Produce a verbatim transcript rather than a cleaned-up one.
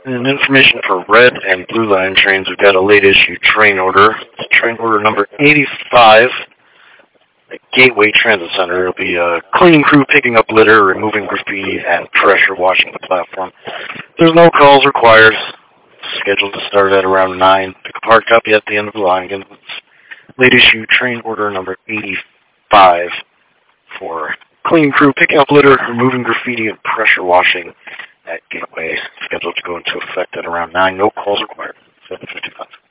And information for red and blue line trains, we've got a late issue train order. It's train order number eighty-five at Gateway Transit Center. It'll be a cleaning crew picking up litter, removing graffiti, and pressure washing the platform. There's no calls required. Scheduled to start at around nine. Pick a hard copy at the end of the line. Again, it's late issue train order number eighty-five for cleaning crew picking up litter, removing graffiti, and pressure washing at Gateway. Scheduled to go into effect at around nine. No calls required. seven fifty-five.